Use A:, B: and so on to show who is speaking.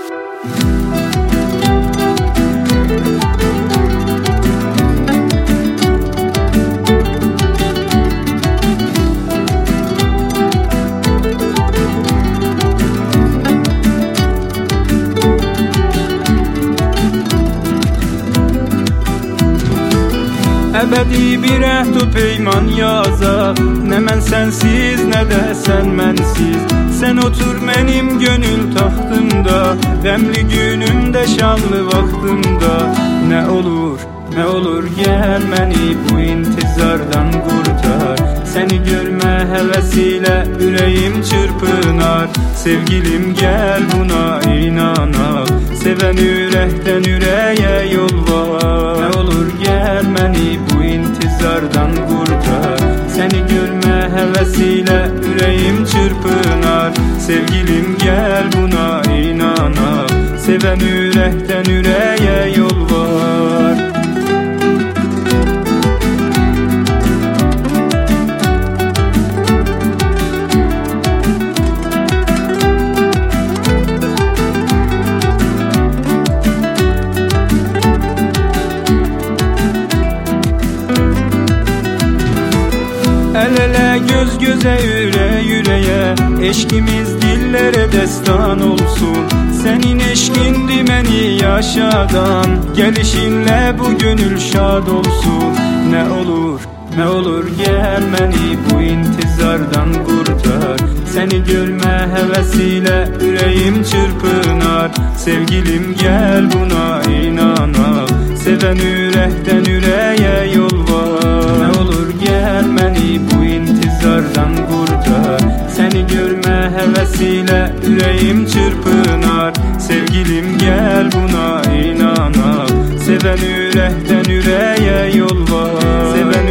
A: Ebedi bir əhd peyman yazaq, nə mən sənsiz, nə də sən mənsiz. Sən otur mənim gönül taxtımda, qəmli günümdə, şanlı vaxtımda. Nə olur gəl məni bu intizardan qurtar. Səni görmə həvəsilə ürəyim çırpınar. Sevgilim gəl buna inanaq, sevən ürəkdən ürəyə yol var. Nə olur gəl məni bu intizardan qurtar. Səni görmə həvəsilə ürəyim çırpınar. Sevgilim gəl buna inanaq, sevən ürəkdən ürəyə yol var. El-ele, göz-göze, yüreğe, eşkimiz dillere destan olsun. Senin eşkindi beni yaşadan, gelişinle bu gönül şad olsun. Ne olur gel beni bu intizardan kurtar. Seni görme hevesiyle yüreğim çırpınar. Sevgilim gel buna inanak, seven yürekten yüreğe yol var. Ne olur gel beni bu intizardan kurtar. Seni görme hevesiyle yüreğim çırpınar. Sevgilim gel buna inanak, seven yürekten yüreğe yol var. Seven